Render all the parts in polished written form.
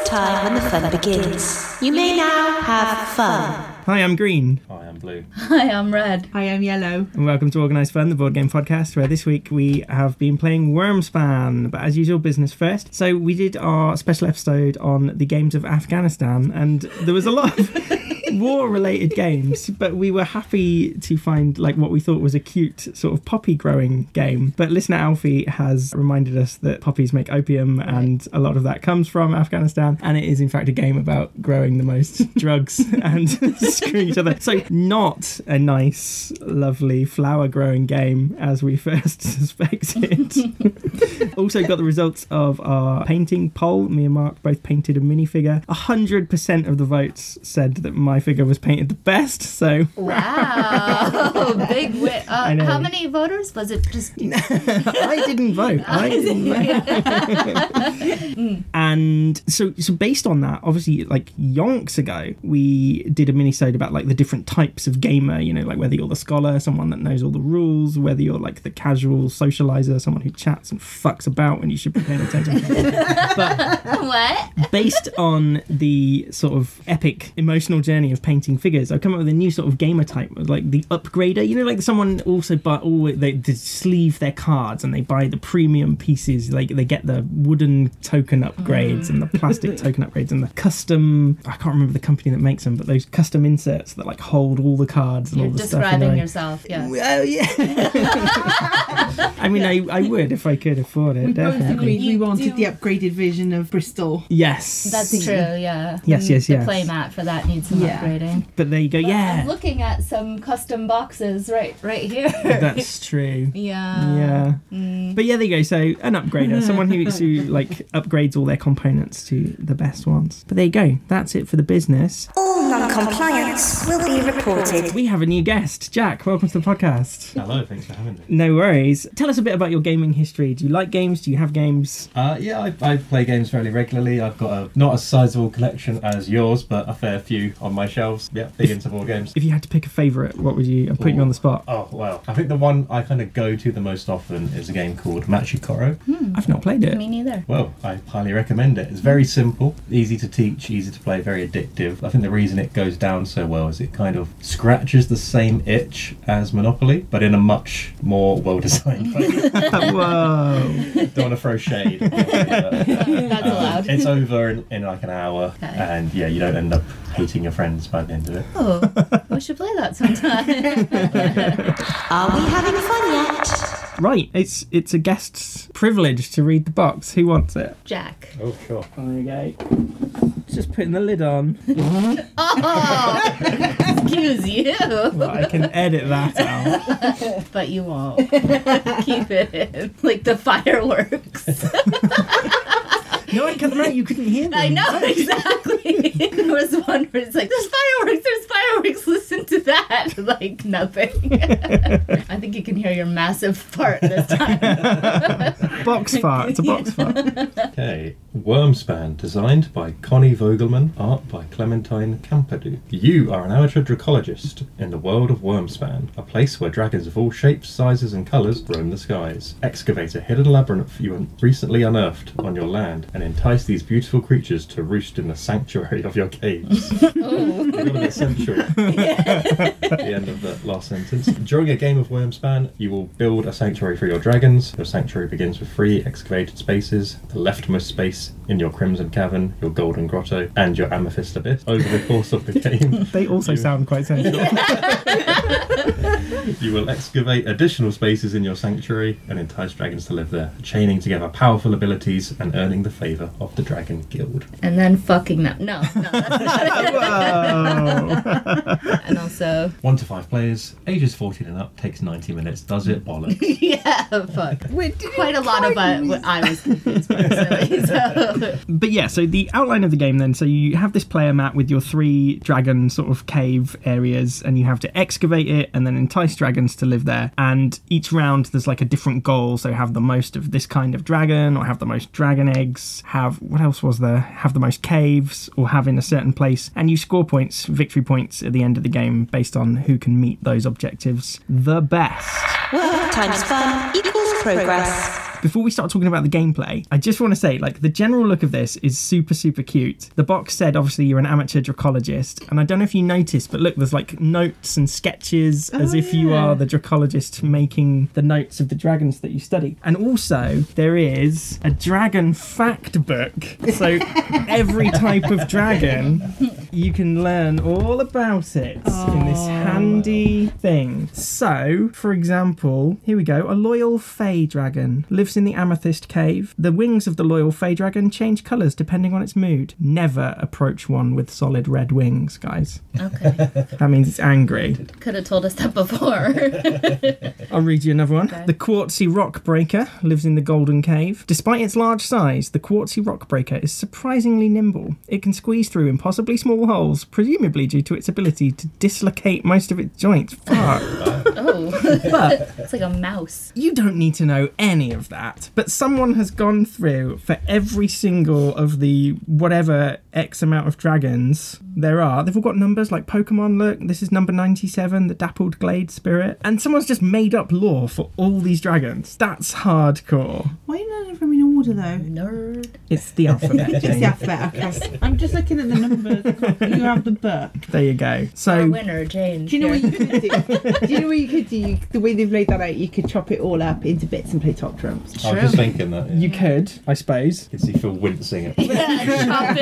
time when the fun begins. You may now have fun. Hi, I'm Green. Hi, I'm Blue. Hi, I'm Red. Hi, I'm Yellow. And welcome to Organised Fun, the board game podcast, where this week we have been playing Wormspan, but as usual, business first. So we did our special episode on the games of Afghanistan, and there was a lot of war-related games, but we were happy to find like what we thought was a cute sort of poppy growing game. But listener Alfie has reminded us that poppies make opium, and a lot of that comes from Afghanistan, and it is in fact a game about growing the most drugs and screwing each other. So not a nice, lovely flower-growing game as we first suspected. Also got the results of our painting poll. Me and Mark both painted a minifigure. 100% of the votes said that my figure was painted the best, so... Wow, big win. How many voters? Was it just... I didn't vote. And so based on that, obviously, like, yonks ago, we did a mini-sode about, like, the different types of gamer, you know, like whether you're the scholar, someone that knows all the rules, whether you're, like, the casual socializer, someone who chats and fucks about when you should be paying attention. But what? based on the sort of epic emotional journey of painting figures, I've come up with a new sort of gamer type, like the upgrader. You know, like someone also they sleeve their cards and they buy the premium pieces. Like they get the wooden token upgrades and the plastic token upgrades and the custom. I can't remember the company that makes them, but those custom inserts that like hold all the cards and You're all the stuff. You're describing yourself, yeah. Well, yeah. I mean, I would if I could afford it. Definitely. We wanted the upgraded version of Bristol. Yes. That's true, yeah. Yes. The playmat for that needs some upgrading. But there you go, yeah. I'm looking at some custom boxes right here. That's true. Yeah. But yeah, there you go. So an upgrader, someone who like upgrades all their components to the best ones. But there you go. That's it for the business. All non-compliance will be reported. We have a new guest. Jack, welcome to the podcast. Hello, thanks for having me. No worries. Tell us a bit about your gaming history. Do you like games? Do you have games? I play games fairly regularly. I've got not a sizable collection as yours, but a fair few on my shelves. Yeah, big into board games. If you had to pick a favourite, what would you... I'm putting you on the spot. Oh, well, I think the one I kind of go to the most often is a game called Machikoro. I've not played it. Me neither. Well, I highly recommend it. It's very simple, easy to teach, easy to play, very addictive. I think the reason it goes down so well is it kind of scratches the same itch as Monopoly, but in a much more well-designed way. Whoa. Don't want to throw shade. That's allowed. It's over in like an hour, and yeah, you don't end up hating your friends by the end of it. Oh, we should play that sometime. Are we having fun yet? Right, it's a guest's privilege to read the box. Who wants it? Jack. Oh, sure. There you go. Just putting the lid on. Oh, excuse you. Well, I can edit that out. But you won't. Keep it in. Like the fireworks. No, I cut them out. You couldn't hear them. I know, exactly. There was one where it's like, there's fireworks, listen to that. Like, nothing. I think you can hear your massive fart this time. Box fart. It's a box fart. Okay. Wormspan, designed by Connie Vogelman, art by Clementine Campadou. You are an amateur dracologist in the world of Wormspan, a place where dragons of all shapes, sizes and colours roam the skies. Excavate a hidden labyrinth you recently unearthed on your land and entice these beautiful creatures to roost in the sanctuary of your caves. Oh. You got a bit sensual at the end of the last sentence. During a game of Wormspan, you will build a sanctuary for your dragons. Your sanctuary begins with 3 excavated spaces, the leftmost space in your Crimson Cavern, your Golden Grotto, and your Amethyst Abyss. Over the course of the game, They also sound quite sensual. you will excavate additional spaces in your sanctuary and entice dragons to live there, chaining together powerful abilities and earning the favour of the Dragon Guild. And then fucking them. No, that's not it. Whoa. And also... 1 to 5 players, ages 14 and up, takes 90 minutes. Does it? Bollocks. Yeah, fuck. Quite a lot of what I was confused personally, so... But yeah, so the outline of the game then, so you have this player map with your 3 dragon sort of cave areas, and you have to excavate it and then entice dragons to live there. And each round there's like a different goal, so have the most of this kind of dragon, or have the most dragon eggs, have, what else was there? Have the most caves, or have in a certain place. And you score points, victory points at the end of the game based on who can meet those objectives the best. Work times fun equals progress. Before we start talking about the gameplay, I just want to say, like, the general look of this is super, super cute. The box said, obviously, you're an amateur dracologist, and I don't know if you noticed, but look, there's like notes and sketches as if you are the dracologist making the notes of the dragons that you study. And also, there is a dragon fact book. So every type of dragon, you can learn all about it in this handy thing. So, for example, here we go. A loyal fey dragon lives in the Amethyst Cave. The wings of the loyal fey dragon change colours depending on its mood. Never approach one with solid red wings, guys. Okay. That means it's angry. Could have told us that before. I'll read you another one. Okay. The Quartzy Rock Breaker lives in the Golden Cave. Despite its large size, the Quartzy Rock Breaker is surprisingly nimble. It can squeeze through impossibly small holes, presumably due to its ability to dislocate most of its joints. Fuck. Oh. But It's like a mouse. you don't need to know any of that. But someone has gone through for every single of the whatever X amount of dragons there are. They've all got numbers like Pokemon. Look, this is number 97, the Dappled Glade Spirit. And someone's just made up lore for all these dragons. That's hardcore. Why are none of them in order though? Nerd. It's the alphabet, Just Jane. the alphabet, okay. I'm just looking at the numbers. You have the book. There you go. Our So, winner, Jane. Do you know what Here. you could do? Do you know what you could do? The way they've laid that out, you could chop it all up into bits and play top trumps. I was just thinking that. you could, I suppose. You can see Phil wincing at Chop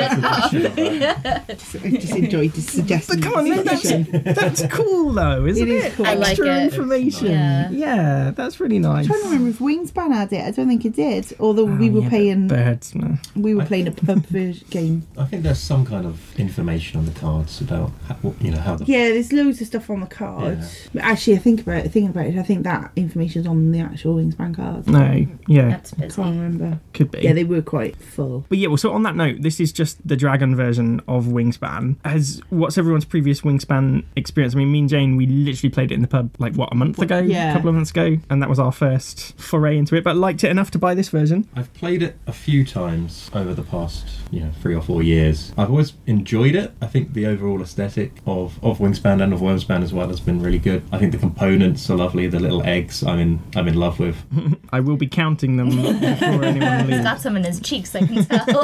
it up. Just enjoyed the suggestion. But come on, that's cool though, isn't It it? is cool. I like Extra it. information. Yeah. Yeah, that's really nice. I'm trying to remember if Wingspan had it. I don't think it did. Although we Oh, were yeah, playing, but birds, man. playing a pub game. I think there's some kind of information on the cards about how the Yeah, there's loads of stuff on the cards. But actually, thinking about it, I think that information's on the actual Wingspan cards. No, yeah, That's I busy. can't remember. could be. Yeah, they were quite full. But yeah, well, so on that note, this is just the dragon version of Wingspan. What's everyone's previous Wingspan experience? I mean, me and Jane, we literally played it in the pub, like, what, a month ago? Yeah. A couple of months ago? And that was our first foray into it, but liked it enough to buy this version. I've played it a few times over the past 3 or 4 years. I've always enjoyed it. I think the overall aesthetic of Wingspan and of Wormspan as well has been really good. I think the components are lovely. The little eggs I'm in love with. I will be counting them before anyone He's leaves. got some in his cheeks, I can tell.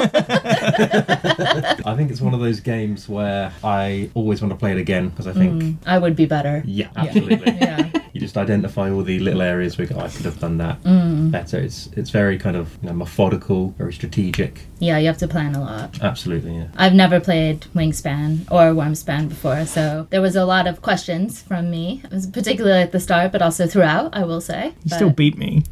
I think it's one of those games where I always want to play it again because I think I would be better. yeah, absolutely. Yeah. You just identify all the little areas where I could have done that better. It's very kind of methodical, very strategic. Yeah, you have to plan a lot. Absolutely, yeah. I've never played Wingspan or Wormspan before, so there was a lot of questions from me. It was particularly at the start, but also throughout, I will say. You still beat me.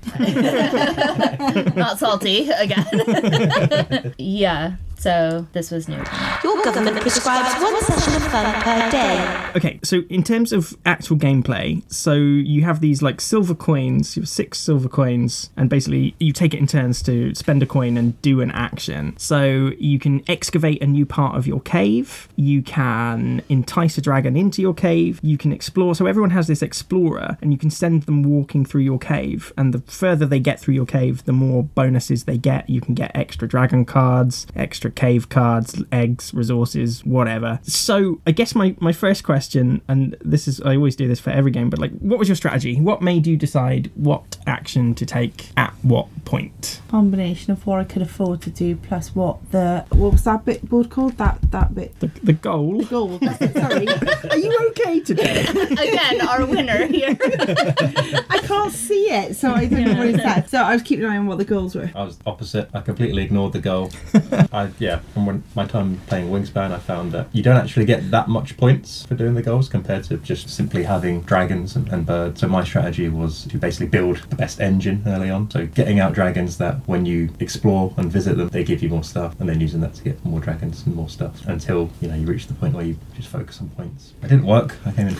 Not salty again. Yeah, so this was new to me. Your government prescribes one session of fun per day. Okay, so in terms of actual gameplay, so you have these like silver coins, you have 6 silver coins, and basically you take it in turns to spend a coin and do an action. So you can excavate a new part of your cave, you can entice a dragon into your cave, you can explore. So everyone has this explorer, and you can send them walking through your cave, and the further they get through your cave, the more bonuses they get. You can get extra dragon cards, extra cave cards, eggs, resources, whatever. So I guess my first question, and this is, I always do this for every game, but like, what was your strategy? What made you decide what action to take at what point? Combination of what I could afford to do plus what was that bit board called? That bit. The goal? Goal. Sorry. Are you okay today? Again, our winner here. I can't see it, so I don't know what it said. So I was keeping an eye on what the goals were. I was opposite. I completely ignored the goal. From my time playing Wingspan, I found that you don't actually get that much points for doing the goals compared to just simply having dragons and birds. So my strategy was to basically build the best engine early on. So getting out dragons that when you explore and visit them, they give you more stuff, and then using that to get more dragons and more stuff until you reach the point where you just focus on points. It didn't work. I came in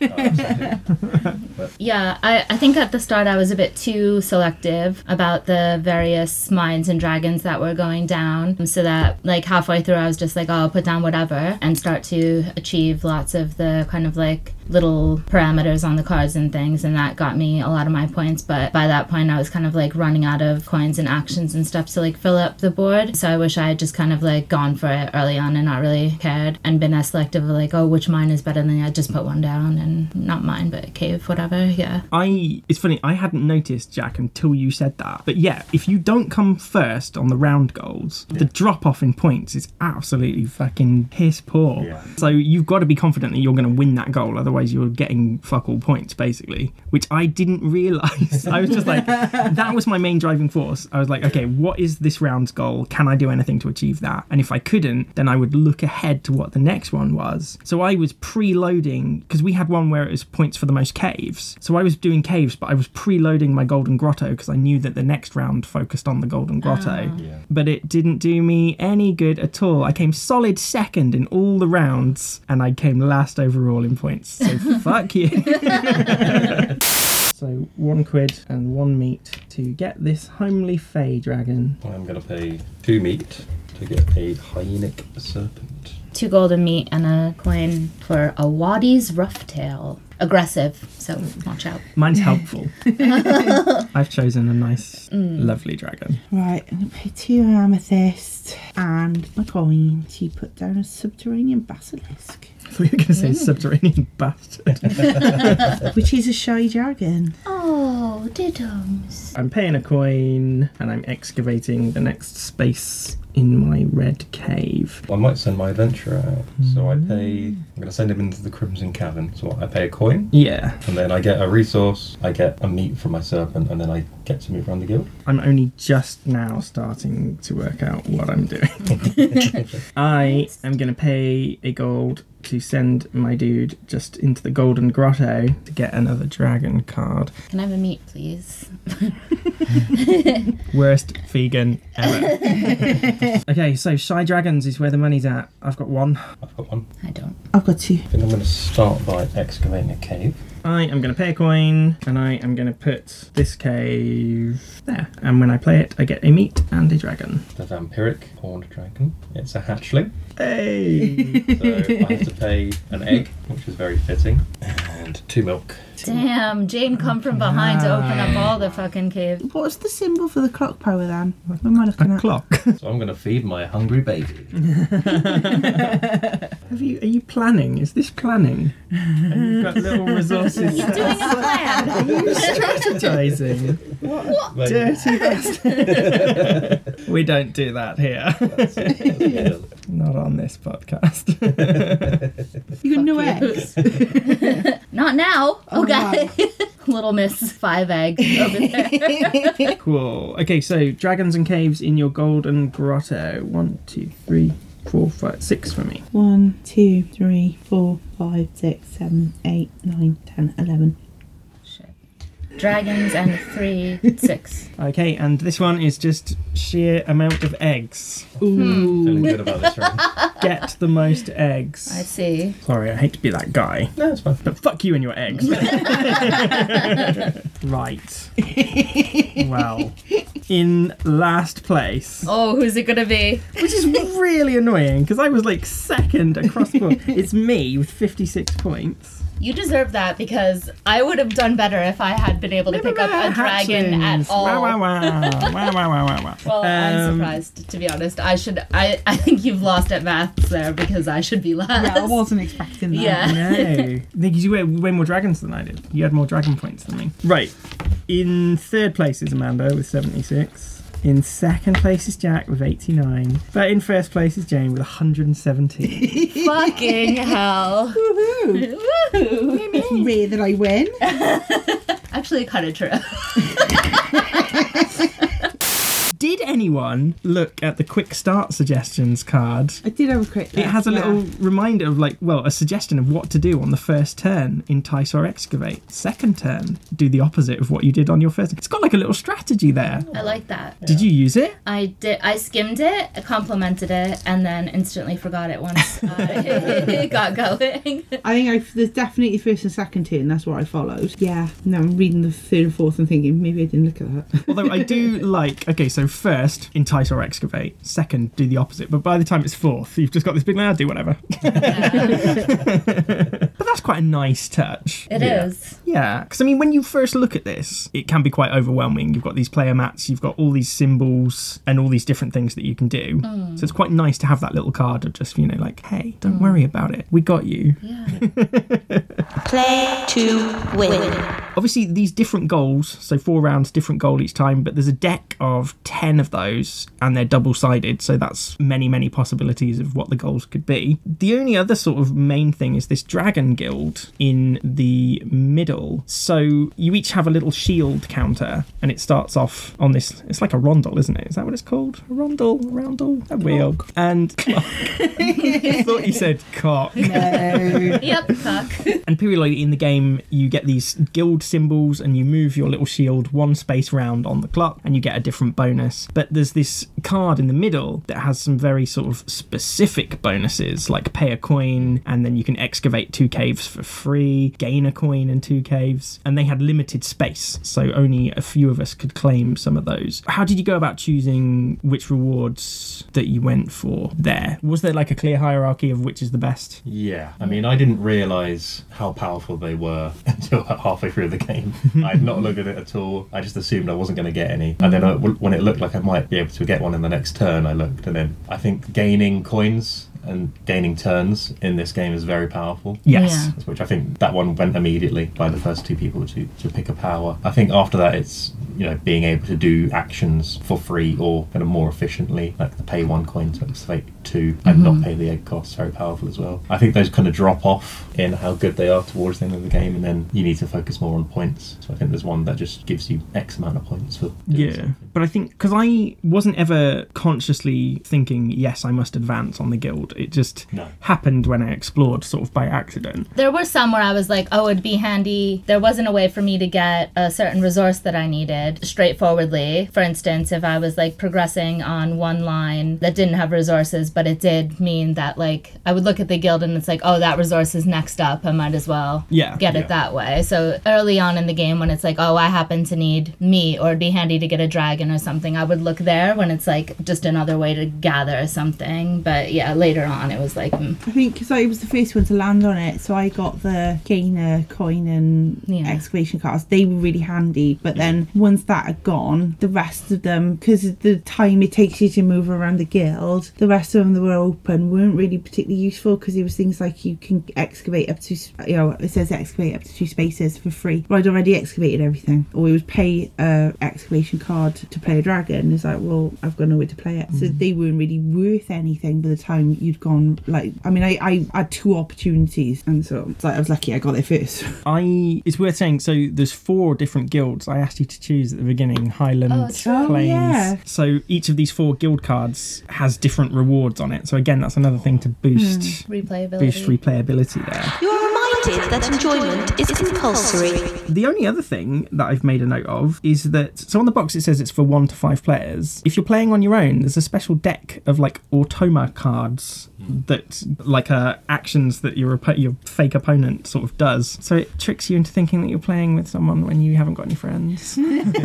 third. Yeah, I think at the start I was a bit too selective about the various mines and dragons that were going down, so that like halfway through I was just like, oh, I'll put down whatever and start to achieve lots of the kind of like little parameters on the cards and things, and that got me a lot of my points. But by that point I was kind of like running out of coins and actions and stuff to like fill up the board, so I wish I had just kind of like gone for it early on and not really cared and been as selective of like, oh, which mine is better than I just put one down, and not mine but cave, whatever. Yeah, It's funny, I hadn't noticed, Jack, until you said that. But yeah, if you don't come first on the round goals, the drop off in points is absolutely fucking piss poor. Yeah. So you've got to be confident that you're going to win that goal, otherwise you're getting fuck all points, basically, which I didn't realise. I was just like, that was my main driving force. I was like, okay, what is this round's goal? Can I do anything to achieve that? And if I couldn't, then I would look ahead to what the next one was. So I was preloading, because we had one where it was points for the most caves. So I was doing caves, but I was preloading my golden grotto because I knew that the next round focused on the golden grotto. Yeah. But it didn't do me any good at all. I came solid second in all the rounds, and I came last overall in points. So fuck you. So £1 and 1 meat to get this homely fey dragon. I'm going to pay 2 meat to get a hyenic serpent. 2 golden meat and a coin for a Wadi's Roughtail. Aggressive, so watch out. Mine's helpful. I've chosen a nice, lovely dragon. Right, I'm going to pay 2 amethyst and a coin to put down a subterranean basilisk, I thought you were going to say subterranean bastard. which is a shy dragon. Oh, dittos. I'm paying a coin and I'm excavating the next space in my red cave. I might send my adventurer out. So I'm going to send him into the Crimson Cavern. So I pay a coin, Yeah, and then I get a resource, I get a meat from my serpent, and then I get to move around the guild. I'm only just now starting to work out what I'm doing. I am going to pay a gold to send my dude just into the Golden Grotto to get another dragon card. Can I have a meat, please? Worst vegan ever. Okay, so Shy Dragons is where the money's at. I've got 1. I've got 1. I don't. I've got 2. I think I'm going to start by excavating a cave. I am going to pay a coin and I am going to put this cave there. And when I play it, I get a meat and a dragon. The vampiric horned dragon. It's a hatchling. Hey! So I have to pay an egg, which is very fitting, and 2 milk. Damn, Jane come from behind to open up all the fucking caves. What's the symbol for the clock power then? What am I looking A at? clock. So I'm going to feed my hungry baby. Are you planning? Is this planning? And you've got little resources. He's doing a plan. Are you strategizing? What dirty bastard. We don't do that here. Not on this podcast. You got no eggs. Not now. Oh, Okay. Little Miss 5 egg over there. Cool. Okay, so dragons and caves in your golden grotto. 1, 2, 3, 4, 5, 6 for me. 1, 2, 3, 4, 5, 6, 7, 8, 9, 10, 11. Shit. Dragons and 3, 6. Okay, and this one is just sheer amount of eggs. Feeling good about this round. Get the most eggs. I see. Sorry, I hate to be that guy, No, it's fine. but fuck you and your eggs. Right. Well, in last place, Oh, who's it gonna be? which is really annoying because I was like second across the board. It's me with 56 points. You deserve that because I would have done better if I had been able to pick up a dragon at all. Wow, wow, wow. Wow, wow, wow, wow, wow. Well, I'm surprised, to be honest. I think you've lost at maths there because I should be last. Yeah, I wasn't expecting that. Yeah. No. Because you had way more dragons than I did. You had more dragon points than me. Right. In third place is Amanda with 76. In second place is Jack with 89. But in first place is Jane with 117. Fucking hell. Woohoo! Woohoo. Rare that I win. Actually, kind of true. Did anyone look at the quick start suggestions card? I did have a quick look. It has a yeah. little reminder of a suggestion of what to do on the first turn. Entice or excavate. Second turn, do the opposite of what you did on your first. It's got like a little strategy there. I like that. Did you use it? I did. I skimmed it, complimented it, and then instantly forgot it once I got going. I think there's definitely first and second turn. That's what I followed. Yeah. No, I'm reading the third and fourth and thinking maybe I didn't look at that. Although I do like, okay, so first, entice or excavate. Second, do the opposite. But by the time it's fourth, you've just got this big, do whatever. But that's quite a nice touch. It Yeah. is. Yeah, because I mean, when you first look at this, it can be quite overwhelming. You've got these player mats, you've got all these symbols and all these different things that you can do. So it's quite nice to have that little card of just, like, hey, don't worry about it. We got you. Yeah. Play to win. Obviously, these different goals, so 4 rounds, different goal each time, but there's a deck of 10 of those, and they're double-sided, so that's many, many possibilities of what the goals could be. The only other sort of main thing is this Dragon Guild in the middle. So you each have a little shield counter, and it starts off on this, it's like a rondel, isn't it? Is that what it's called? A roundel? A wheel. And clock. I thought you said cock. No. Yep, cock. And periodically in the game, you get these guild symbols and you move your little shield 1 space round on the clock and you get a different bonus. But there's this card in the middle that has some very sort of specific bonuses, like pay a coin and then you can excavate 2 caves for free, gain a coin and 2 caves. And they had limited space, so only a few of us could claim some of those. How did you go about choosing which rewards that you went for there? Was there like a clear hierarchy of which is the best? Yeah, I mean, I didn't realise how powerful they were until about halfway through the game. I had not looked at it at all. I just assumed I wasn't going to get any. And then when it looked like I might be able to get one in the next turn, I looked, and then I think gaining coins and gaining turns in this game is very powerful. Yes. Yeah. Which I think that one went immediately by the first 2 people to pick a power. I think after that it's, being able to do actions for free or kind of more efficiently, like the pay 1 coin to excavate 2 and not pay the egg costs, very powerful as well. I think those kind of drop off in how good they are towards the end of the game, and then you need to focus more on points. So I think there's one that just gives you X amount of points for doing something. But I think, because I wasn't ever consciously thinking, yes, I must advance on the guild. It just happened when I explored sort of by accident. There were some where I was like, oh, it'd be handy. There wasn't a way for me to get a certain resource that I needed straightforwardly. For instance, if I was like progressing on one line that didn't have resources, but it did mean that like I would look at the guild and it's like, oh, that resource is next up. I might as well get it that way. So early on in the game when it's like, oh, I happen to need meat or it'd be handy to get a dragon or something, I would look there when it's like just another way to gather something. But yeah, later on it was like... I think because I was the first one to land on it, so I got the gainer coin and excavation cards. They were really handy, but then once that had gone, the rest of them, because of the time it takes you to move around the guild, the rest of them that were open weren't really particularly useful, because it was things like you can excavate up to, it says excavate up to 2 spaces for free. Well, I'd already excavated everything. Or it was pay a excavation card to play a dragon. It's like, well, I've got no way to play it. So they weren't really worth anything by the time you'd gone, like, I mean, I had 2 opportunities, and so it's like I was lucky I got there first. It's worth saying, so there's 4 different guilds I asked you to choose at the beginning. Highland, Oh, Plains. yeah. So each of these 4 guild cards has different rewards on it. So again, that's another thing to boost replayability there. You are reminded that enjoyment is compulsory. The only other thing that I've made a note of is that, so on the box it says it's for 1 to 5 players. If you're playing on your own, there's a special deck of like automa cards that like actions that your fake opponent sort of does. So it tricks you into thinking that you're playing with someone when you haven't got any friends.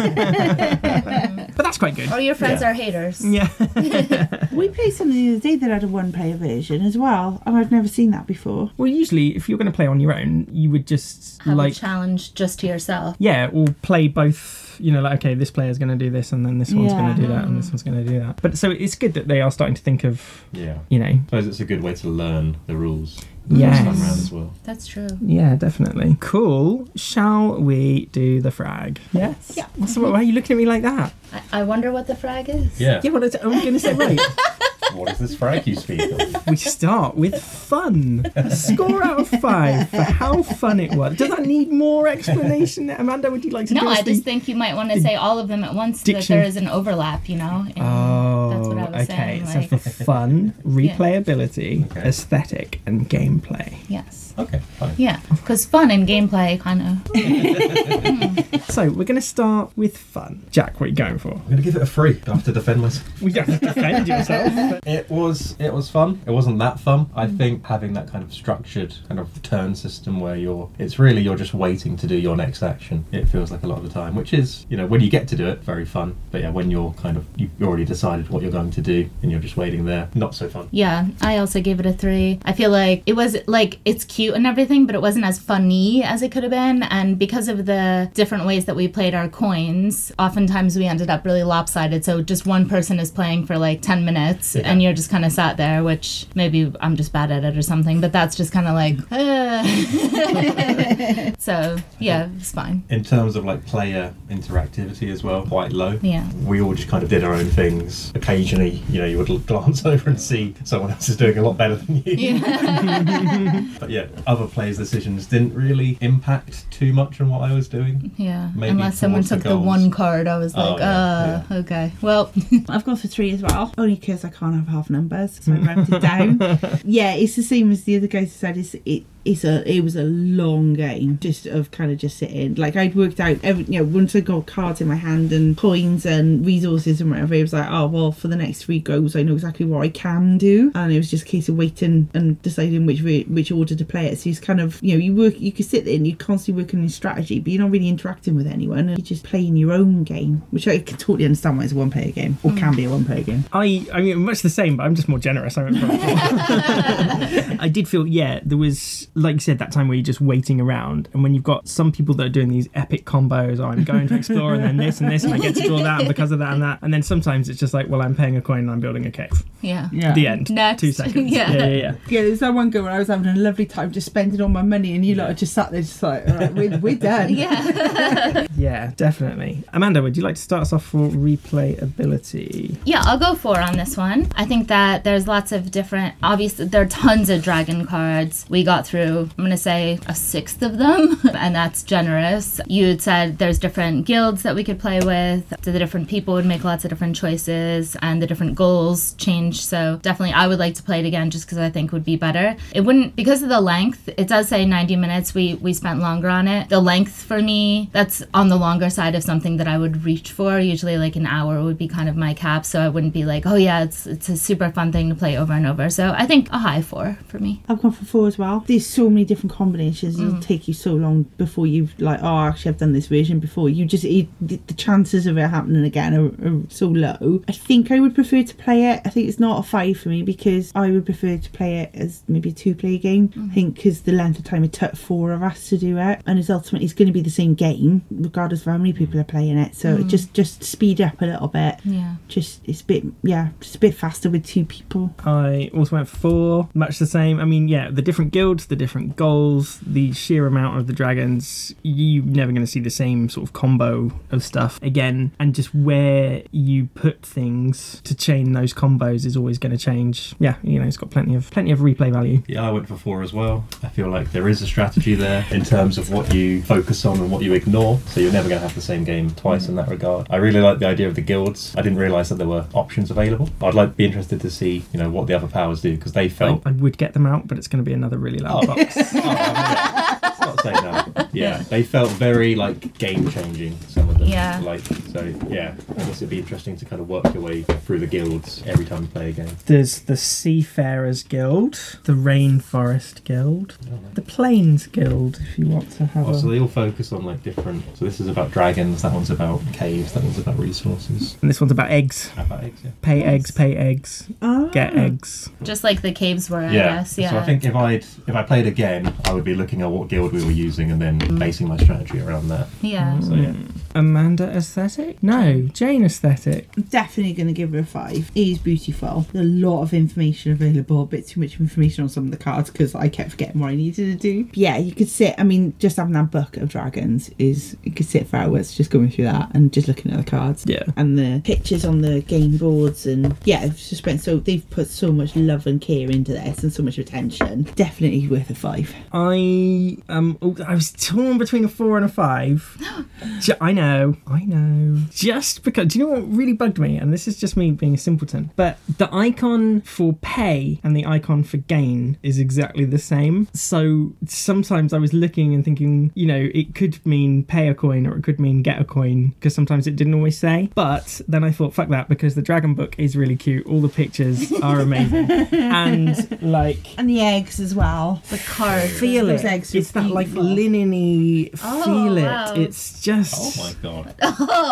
But that's quite good. Or your friends are haters. Yeah. We played something the other day that had a 1-player version as well, and I've never seen that before. Well, usually if you're going to play on your own, you would just Have a challenge just to yourself. Yeah, or play both, like, okay, this player's going to do this and then this one's going to do that and this one's going to do that. But so it's good that they are starting to think of, I suppose it's a good way to learn the rules. Yes. This time round as well. That's true. Yeah, definitely. Cool. Shall we do the frag? Yes. Yeah. Why are you looking at me like that? I wonder what the frag is. Yeah. Yeah, I'm going to say right. What is this frag you speak of? We start with fun. A score out of 5 for how fun it was. Does that need more explanation? Amanda, would you like to No, give us I just think you might want to say all of them at once so that there is an overlap, and that's what I was saying. So Like, for fun, replayability, aesthetic, and gameplay. yes. Okay, fine. Yeah, because fun and gameplay kind of... So we're going to start with fun. Jack, what are you going for? I'm going to give it a 3. I have to defend myself. We don't have to defend yourself. But... It was fun. It wasn't that fun. I think having that kind of structured kind of turn system where you're just waiting to do your next action. It feels like a lot of the time, which is, when you get to do it, very fun. But yeah, when you've already decided what you're going to do, and you're just waiting there. Not so fun. Yeah, I also gave it a 3. I feel like it was like, it's cute and everything, but it wasn't as funny as it could have been. And because of the different ways that we played our coins, oftentimes we ended up really lopsided. So just one person is playing for like 10 minutes and you're just kind of sat there, which maybe I'm just bad at it or something, but that's just kind of like, So yeah, it's fine. In terms of like player interactivity as well, quite low. Yeah. We all just kind of did our own things. Occasionally, you would glance over and see someone else is doing a lot better than you. Yeah. But yeah, other players' decisions didn't really impact too much on what I was doing. Yeah. Maybe Unless someone towards the took the goals. one card, I was like, okay. Well, I've gone for 3 as well, only because I can't have half numbers, so I rounded it down. Yeah, it's the same as the other guys said. It was a long game just sitting. Like, I'd worked out once I got cards in my hand and coins and resources and whatever, it was like, oh well, for the next 3 goes I know exactly what I can do, and it was just a case of waiting and deciding which order to play it. So it's kind of, you could sit there and you're constantly working on strategy, but you're not really interacting with anyone, and you're just playing your own game, which I can totally understand why it's a one-player game, or can be a one-player game. I mean, much the same, but I'm just more generous. I did feel, there was, like you said, that time where you're just waiting around, and when you've got some people that are doing these epic combos, I'm going to explore and then this and this, and I get to draw that, and because of that and that, and then sometimes it's just like, well, I'm paying a coin and I'm building a cave. yeah. The end. Next. 2 seconds. Yeah. Yeah, there's that one go where I was having a lovely time just spending all my money, and you lot are just sat there just like, all right, we're done. Yeah. Yeah, definitely. Amanda, would you like to start us off for replayability? Yeah, I'll go 4 on this one. I think that there's lots of different, obviously there are tons of dragon cards. We got through, I'm going to say, a 1/6 of them, and that's generous. You had said there's different guilds that we could play with, so the different people would make lots of different choices, and the different goals change, so definitely I would like to play it again just because I think it would be better. It wouldn't, because of the length, it does say 90 minutes, we spent longer on it. The length for me, that's on the longer side of something that I would reach for. Usually like an hour would be kind of my cap, so I wouldn't be like, oh yeah, it's a super fun thing to play over and over. So I think a high 4 for me. I've gone for 4 as well. There's so many different combinations. It'll take you so long before you've like, oh, actually I've done this version before. The chances of it happening again are so low. I think I would prefer to play it. I think it's not a 5 for me because I would prefer to play it as maybe a 2-player game. I think because the length of time it took 4 of us to do it, and it's ultimately it's going to be the same game regardless of how many people are playing it. So just speed up a little bit. Yeah. Just a bit faster with 2 people. I also went for 4, much the same. I mean, the different guilds, the different goals, the sheer amount of the dragons, you're never going to see the same sort of combo of stuff again, and just where you put things to chain those combos is always going to change. It's got plenty of replay value. Yeah, I went for 4 as well. I feel like there is a strategy there in terms of what you focus on and what you ignore, so you're never going to have the same game twice in that regard. I really like the idea of the guilds. I didn't realise that there were options available. I'd be interested to see, what the other powers do, because they felt... I would get them out, but it's going to be another really loud box. Let's not say that. Yeah, they felt very game changing, some of them. Yeah. I guess it'd be interesting to kind of work your way through the guilds every time you play a game. There's the Seafarers Guild, the Rainforest Guild, the Plains Guild, if you want to have So they all focus on different... So this is about dragons, that one's about caves, that one's about resources. And this one's about eggs. About eggs, yeah. Pay eggs, get eggs. Just like the caves were, I Yeah. guess. Yeah. So I think if I played again, I would be looking at what guild we were using and then basing my strategy around that. Yeah. So yeah. Amanda aesthetic? No, Jane aesthetic. I'm definitely going to give her a 5. It is beautiful. There's a lot of information available, a bit too much information on some of the cards because I kept forgetting what I needed to do. But yeah, you could sit, just having that book of dragons you could sit for hours just going through that and just looking at the cards. Yeah. And the pictures on the game boards, and it's just they've put so much love and care into this and so much attention. Definitely worth a 5. I was torn between a 4 and a 5. I know. Just because, do you know what really bugged me? And this is just me being a simpleton, but the icon for pay and the icon for gain is exactly the same. So sometimes I was looking and thinking, it could mean pay a coin or it could mean get a coin, because sometimes it didn't always say. But then I thought, fuck that, because the dragon book is really cute. All the pictures are amazing. And And the eggs as well. The card. feel Those it. eggs are It's that beautiful. linen-y feel wow. it. It's just... Oh my god. Oh,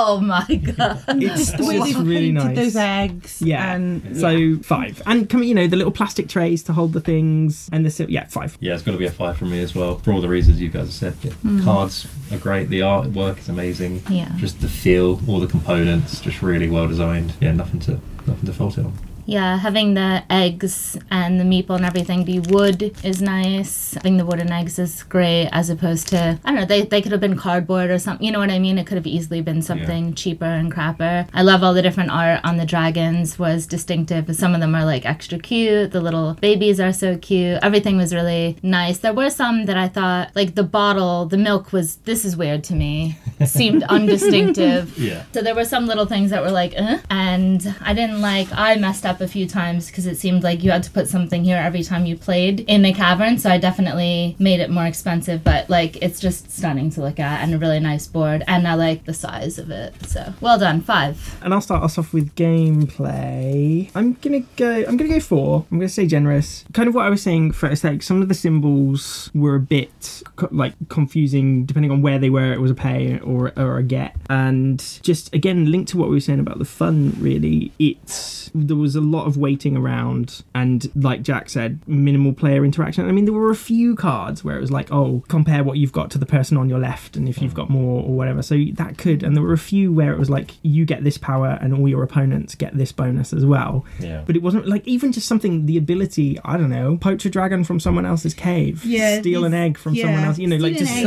Oh my god. It's The way they just really painted nice. those eggs. Yeah. And So 5. And come, the little plastic trays to hold the things and the 5. Yeah, it's got to be a 5 from me as well, for all the reasons you guys have said. Yeah. Cards are great, the artwork is amazing. Yeah. Just the feel, all the components, just really well designed. Yeah, nothing to fault it on. Yeah, having the eggs and the meeple and everything be wood is nice. Having the wooden eggs is great, as opposed to, I don't know, they could have been cardboard or something. You know what I mean? It could have easily been something cheaper and crapper. I love all the different art on the dragons, was distinctive. Some of them are like extra cute. The little babies are so cute. Everything was really nice. There were some that I thought, like the bottle, the milk was, this is weird to me. Seemed undistinctive. Yeah. So there were some little things that were like, and I messed up a few times because it seemed like you had to put something here every time you played in a cavern, so I definitely made it more expensive, but like it's just stunning to look at and a really nice board, and I like the size of it, so well done. 5. And I'll start us off with gameplay. I'm gonna go 4. I'm gonna stay generous. Kind of what I was saying first, like some of the symbols were a bit confusing depending on where they were. It was a pay or a get, and just again linked to what we were saying about the fun. Really, there was a lot of waiting around, and like Jack said, minimal player interaction. I mean, there were a few cards where it was like, oh, compare what you've got to the person on your left, and if you've got more or whatever. So that could, and there were a few where it was like, you get this power and all your opponents get this bonus as well. Yeah. But it wasn't like even just something, the ability, I don't know, poach a dragon from someone else's cave, steal an egg from someone else, like just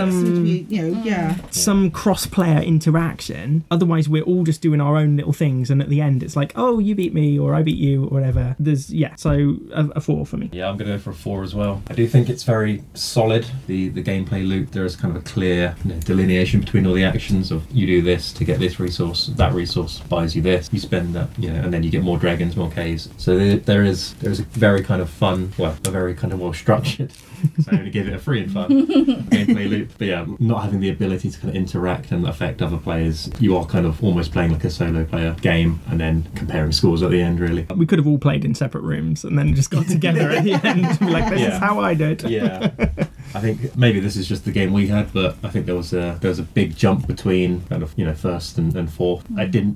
some cross-player interaction. Otherwise, we're all just doing our own little things, and at the end, it's like, oh, you beat me or I beat you or whatever. So a 4 for me. Yeah, I'm going to go for a 4 as well. I do think it's very solid, the gameplay loop. There is kind of a clear delineation between all the actions of you do this to get this resource, that resource buys you this, you spend that, and then you get more dragons, more caves. So there is a very kind of fun, a very kind of well structured, so I only give it a 3 in fun, gameplay loop. But yeah, not having the ability to kind of interact and affect other players, you are kind of almost playing like a solo player game and then comparing scores at the end, really. We could have all played in separate rooms and then just got together at the end and be like, this is how I did. Yeah. I think maybe this is just the game we had, but I think there was a big jump between kind of first and fourth. I didn't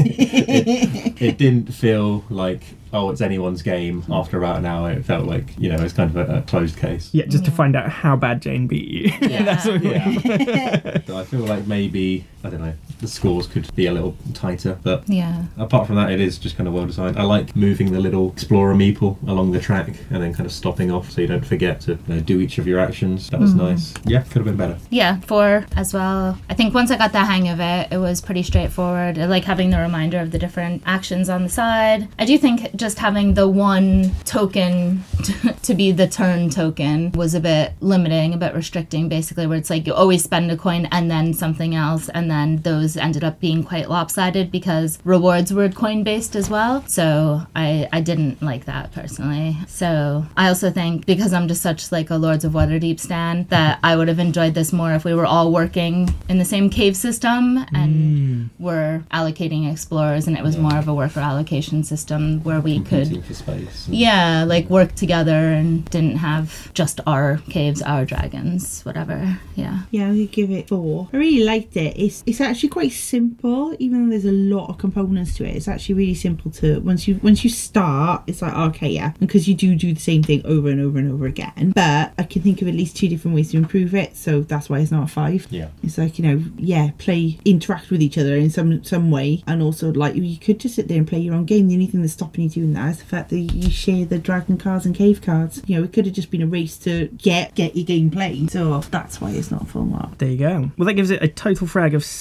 it didn't feel like, oh, it's anyone's game. After about an hour, it felt like it's kind of a closed case. Yeah, just to find out how bad Jane beat you. Yeah. That's what So I feel like maybe, I don't know, the scores could be a little tighter, but Yeah. apart from that, it is just kind of well designed. I like moving the little explorer meeple along the track and then kind of stopping off so you don't forget to do each of your actions. That was nice. Yeah, could have been better. Yeah, 4 as well. I think once I got the hang of it, it was pretty straightforward. I like having the reminder of the different actions on the side. I do think just having the one token to be the turn token was a bit limiting, a bit restricting, basically, where it's like you always spend a coin and then something else, and then those ended up being quite lopsided because rewards were coin based as well. So I didn't like that personally. So I also think, because I'm just such like a Lords of Waterdeep stan, that I would have enjoyed this more if we were all working in the same cave system and were allocating explorers, and it was more of a worker allocation system where we Competing for space. like work together and didn't have just our caves, our dragons, whatever. Yeah, I would give it 4. I really liked it. It's actually quite simple, even though there's a lot of components to it. It's actually really simple to once you start. It's like, okay, yeah, because you do the same thing over and over and over again. But I can think of at least 2 different ways to improve it, so that's why it's not a 5. Yeah, it's like interact with each other in some way, and also like you could just sit there and play your own game. The only thing that's stopping you doing that is the fact that you share the dragon cards and cave cards. It could have just been a race to get your game played. So that's why it's not a full mark. There you go. Well, that gives it a total frag of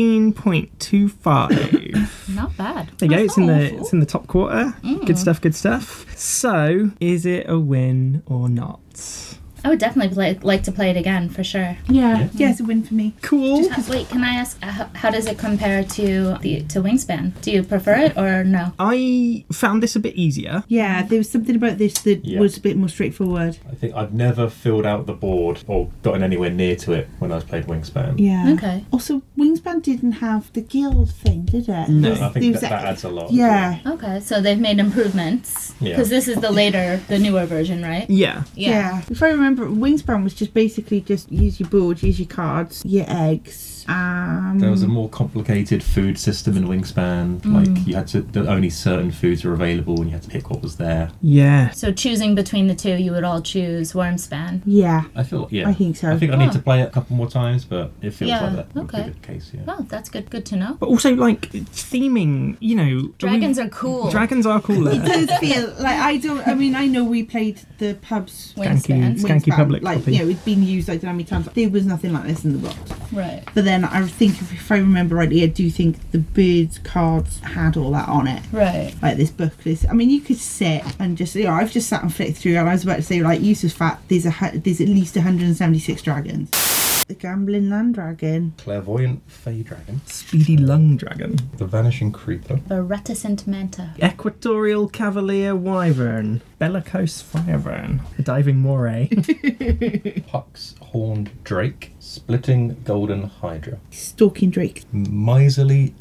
16.25. not bad. There you go. That's It's in the top quarter. Good stuff. So, is it a win or not? I would definitely like to play it again for sure. Yeah, it's a win for me. Cool. Wait, can I ask, how does it compare to Wingspan? Do you prefer it or no? I found this a bit easier. Yeah, there was something about this that was a bit more straightforward. I think I've never filled out the board or gotten anywhere near to it when I was playing Wingspan. Yeah. Okay. Also, Wingspan didn't have the guild thing, did it? No. I think that adds a lot. Yeah. Okay, so they've made improvements. Yeah. Because this is the newer version, right? Yeah. If I remember, Wingspan was just basically just use your board, use your cards, your eggs, There was a more complicated food system in Wingspan. Like you had to, only certain foods were available, and you had to pick what was there. Yeah. So choosing between the two, you would all choose Wormspan. Yeah. I feel, yeah. I think so. I think I need to play it a couple more times, but it feels Yeah, like that would okay. be the case. Yeah. Oh, that's good to know. But also, like, theming, you know... Dragons are cool. Dragons are cooler. It does feel like I know we played the pub's Wingspan. Skanky Public like, copy. you know, it's been used like how many times. There was nothing like this in the book. Right. But then I think, if I remember rightly, I do think the birds cards had all that on it. Right. Like this book, I mean, you could sit and just, you know, I've just sat and flicked through, and I was about to say, like, Yusuf's fact, there's at least 176 dragons. The Gambling Land Dragon. Clairvoyant Fey Dragon. Speedy Lung Dragon. The Vanishing Creeper. The Reticent Manta. Equatorial Cavalier Wyvern. Bellicose Firevern. A Diving Moray. Puck's Horned Drake. Splitting Golden Hydra. Stalking Drake. Miserly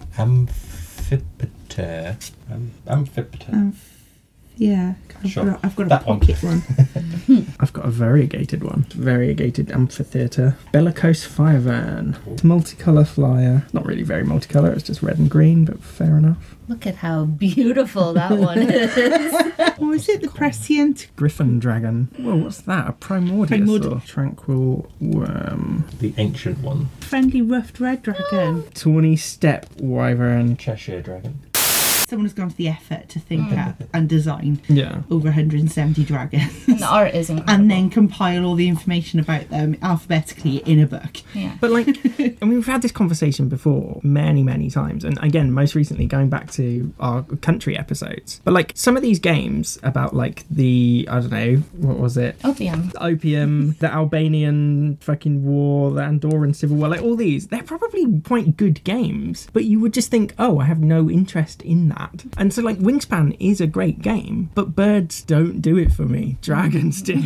Amphipter. Amphipter. Yeah. Sure. I've got a That one. pocket one. I've got a variegated one. Variegated amphitheatre. Bellicose Firevern. Multicolour flyer. Not really very multicolour, it's just red and green, but fair enough. Look at how beautiful that one is. Or is it the Prescient? Griffin Dragon. Whoa, what's that? A Primordius Primordial. or Tranquil Worm. The Ancient One. Friendly Ruffed Red Dragon. Tawny Steppe Wyvern. Cheshire Dragon. Someone has gone to the effort to think up and design Yeah. over 170 dragons. And the art is incredible. And then compile all the information about them alphabetically in a book. Yeah. But like, I mean, we've had this conversation before many, many times. And again, most recently going back to our country episodes. But like some of these games about like the, I don't know, what was it? Opium. Opium, the Albanian fucking war, the Andorran civil war, like all these, they're probably quite good games. But you would just think, oh, I have no interest in that. And so like Wingspan is a great game, but birds don't do it for me. Dragons do.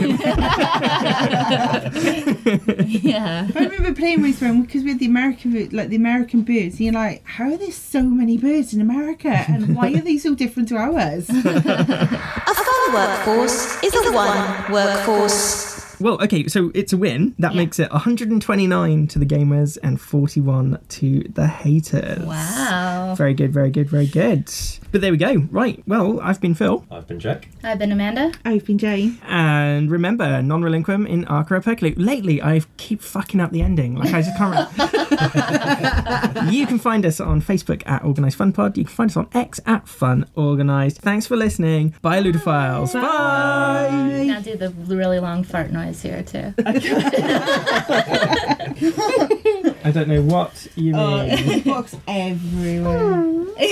Yeah. I remember playing Wingspan because we had the American birds, and you're like, how are there so many birds in America, and why are they so different to ours? A fun workforce is a one workforce. Well, okay, so it's a win. That makes it 129 to the gamers and 41 to the haters. Wow. Very good, very good, very good. But there we go. Right, well, I've been Phil. I've been Jack. I've been Amanda. I've been Jane. And remember, non relinquum in Arca Percolate. Lately, I keep fucking up the ending. Like, I just can't remember. You can find us on Facebook at Organised Fun Pod. You can find us on X at Fun Organised. Thanks for listening. Bye, Ludophiles. Bye. Now do the really long fart noise here too. I don't know what you mean. Books everywhere.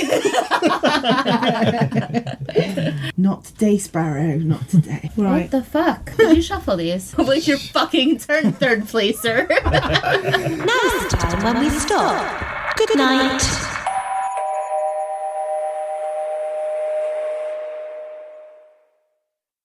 Not today, Sparrow. Not today. Right. What the fuck? Did you shuffle these? Wait your fucking turn, third placer. Now's the time when we stop. Good night.